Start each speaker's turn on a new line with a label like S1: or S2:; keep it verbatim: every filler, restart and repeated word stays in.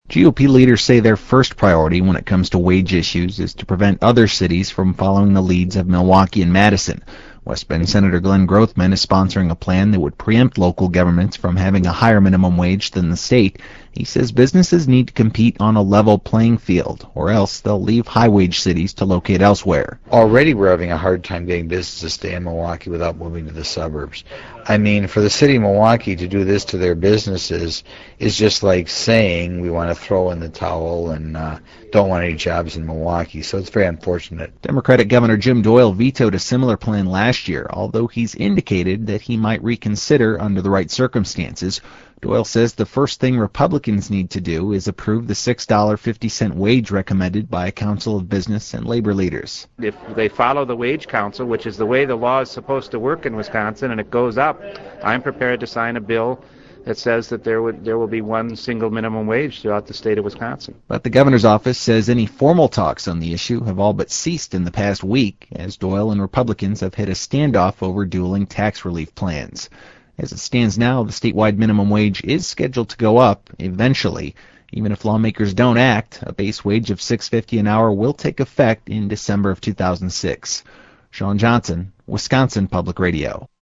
S1: G O P leaders say their first priority when it comes to wage issues is to prevent other cities from following the leads of Milwaukee and Madison. West Bend Senator Glenn Grothman is sponsoring a plan that would preempt local governments from having a higher minimum wage than the state. He says businesses need to compete on a level playing field, or else they'll leave high-wage cities to locate elsewhere.
S2: Already we're having a hard time getting business to stay in Milwaukee without moving to the suburbs. I mean, for the city of Milwaukee to do this to their businesses is just like saying we want to throw in the towel and uh, don't want any jobs in Milwaukee, so it's very unfortunate.
S1: Democratic Governor Jim Doyle vetoed a similar plan last year, although he's indicated that he might reconsider under the right circumstances. Doyle says the first thing Republicans need to do is approve the six dollars and fifty cents wage recommended by a council of business and labor leaders.
S3: If they follow the wage council, which is the way the law is supposed to work in Wisconsin, and it goes up, I'm prepared to sign a bill that says that there would there will be one single minimum wage throughout the state of Wisconsin.
S1: But the governor's office says any formal talks on the issue have all but ceased in the past week, as Doyle and Republicans have hit a standoff over dueling tax relief plans. As it stands now, the statewide minimum wage is scheduled to go up eventually. Even if lawmakers don't act, a base wage of six dollars and fifty cents an hour will take effect in December of two thousand six. Sean Johnson, Wisconsin Public Radio.